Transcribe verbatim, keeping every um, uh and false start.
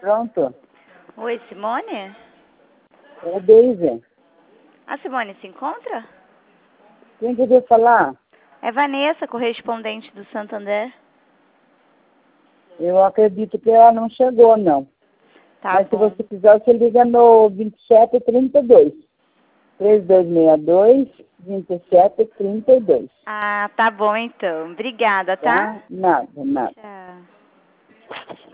Pronto. Oi, Simone? É Deise. A Simone se encontra? Quem queria falar? É Vanessa, correspondente do Santander. Eu acredito que ela não chegou, não. Tá Mas bom. se você quiser, você liga no vinte e sete trinta e dois. três dois seis dois, vinte e sete trinta e dois. Ah, tá bom então. Obrigada, tá? Tá? Nada, nada. Tchau.